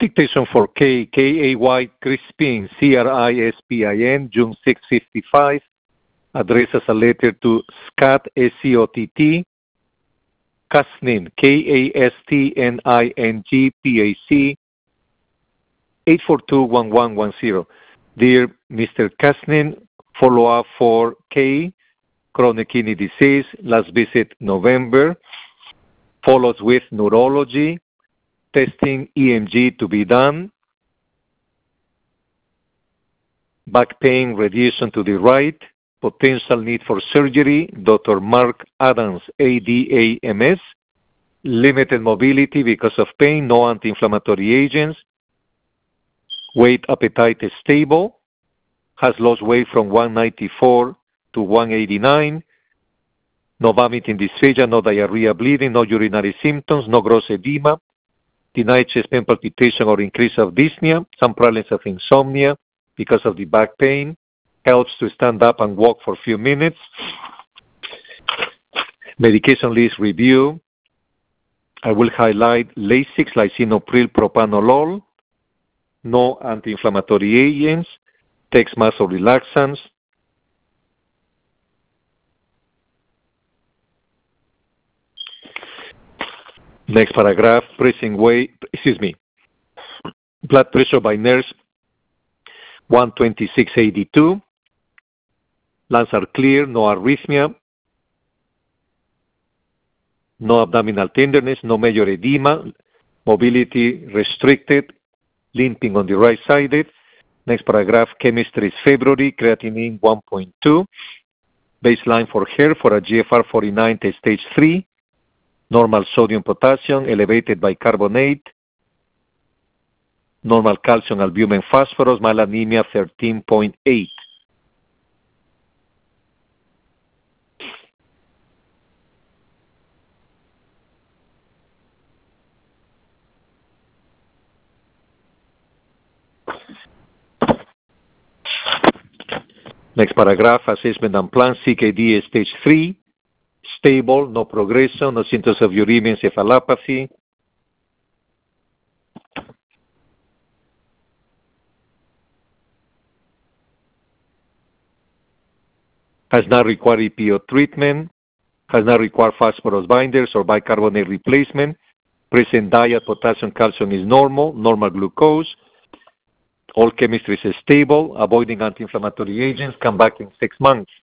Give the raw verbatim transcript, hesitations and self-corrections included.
Dictation for K, K A Y Crispin, C R I S P I N, June sixth fifty-five. Address as a letter to Scott, S C O T T, Kastnin, K A S T N I N G P A C, eight four two, one one one zero. Dear Mister Kastnin, follow-up for K, chronic kidney disease, last visit November, follows with neurology, testing E M G to be done, back pain radiation to the right, potential need for surgery, Doctor Mark Adams, A D A M S, limited mobility because of pain, no anti-inflammatory agents, weight appetite is stable, has lost weight from one ninety-four to one eighty-nine, no vomiting, dysphagia, no diarrhea, bleeding, no urinary symptoms, no gross edema, denied chest pain palpitation or increase of dyspnea, some problems of insomnia because of the back pain, helps to stand up and walk for a few minutes. Medication list review. I will highlight Lasix, lisinopril, propranolol, no anti-inflammatory agents, takes muscle relaxants. Next paragraph, pressing weight, excuse me, blood pressure by nurse, one twenty-six eighty-two. Lungs are clear, no arrhythmia, no abdominal tenderness, no major edema, mobility restricted, limping on the right side. Next paragraph, chemistry is February, creatinine one point two. Baseline for her for a G F R forty-nine to stage three. Normal sodium potassium, elevated bicarbonate. Normal calcium, albumin, phosphorus, malanemia thirteen point eight. Next paragraph, assessment and plan, C K D stage three, stable, no progression, no symptoms of uremia encephalopathy. Has not required E P O treatment, has not required phosphorus binders or bicarbonate replacement. Present diet, potassium, calcium is normal, normal glucose. All chemistry is stable, avoiding anti-inflammatory agents, come back in six months.